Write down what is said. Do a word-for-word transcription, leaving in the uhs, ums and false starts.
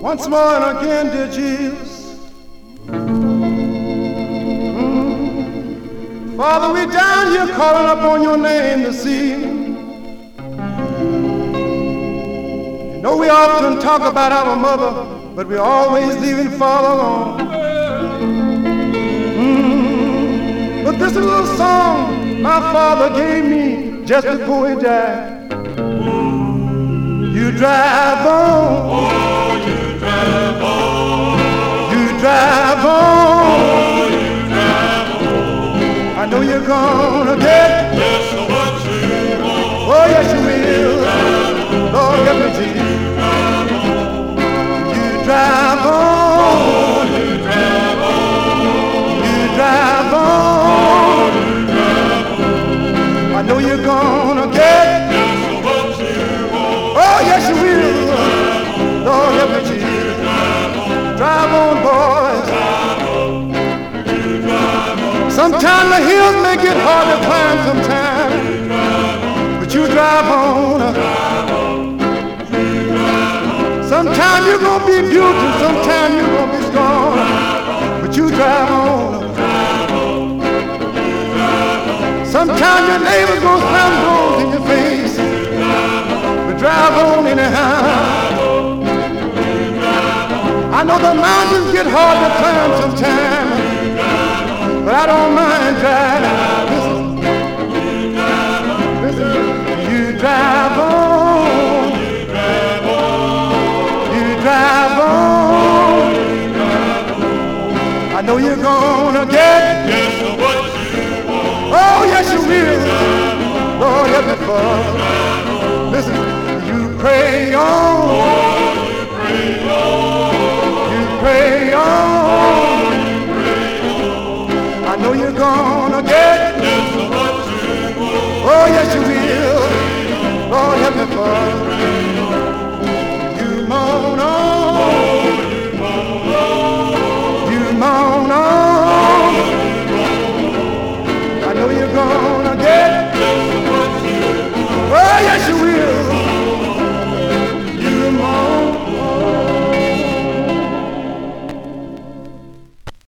once more and again, dear Jesus. Mm. Father, we're down here calling upon your name this evening. You know we often talk about our mother, but we're always leaving Father alone. Mm. But this little song my father gave me just before he died. You drive on. Oh, you drive on. You drive on. Oh, you drive on. I know you're gonna get just what you want. Oh, yes, you will. Lord, help me, Jesus. You drive on. Oh, you drive on. You drive on. Oh, you drive on. I know you're gonna get just what you want. Oh, yes, you will. Lord, help me, Jesus. Drive on, boys. Sometimes the hills may get hard to climb sometimes, but you drive on. Sometimes you're going to be beautiful, sometimes you're going to be strong, but you drive on. Sometimes your neighbor's going to slam doors in your face, but drive on anyhow. I know the mountains get hard to climb sometimes, but I don't mind driving. Listen, listen, you drive on, you drive on. I know you're gonna get just what you want. Oh, yes, you will. Lord, help me, Father. Listen, you pray on. You pray on. You pray on. I know you're gonna get just what you want. Oh, yes, you will. Lord, help me, Father.